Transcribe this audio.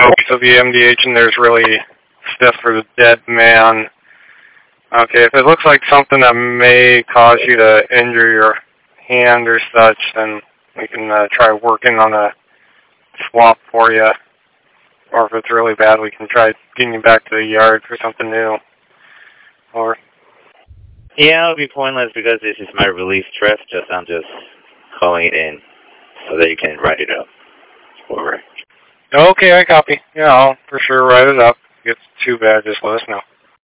So the MDH in there is really stiff for the dead man. Okay, if it looks like something that may cause you to injure your hand or such, then we can try working on a swap for you. Or if it's really bad, we can try getting you back to the yard for something new. Or yeah, it'll be pointless because this is my relief trip. I'm just calling it in so that you can write it up. Over. Okay, I copy. Yeah, I'll for sure write it up. If it's too bad, just let us know.